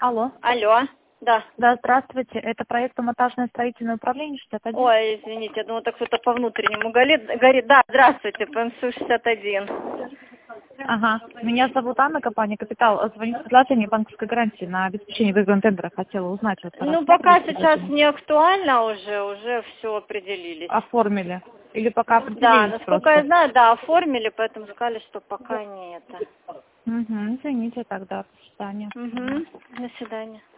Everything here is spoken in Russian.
Алло. Алло, да. Да, здравствуйте. Это проект «Монтажное строительное управление» 61. Ой, извините, я думала, так кто-то по внутреннему горит. Да, здравствуйте, ПМСУ 61. Ага. Меня зовут Анна, компания «Капитал». Звоню с предложением банковской гарантии на обеспечение выигранного тендера. Хотела узнать. Вот, Ну, пока сейчас не актуально уже все определились. Оформили? Или пока Да, определились насколько просто? я знаю, да, оформили, поэтому сказали, что пока не это. Угу, извините тогда. До свидания. Угу, до свидания.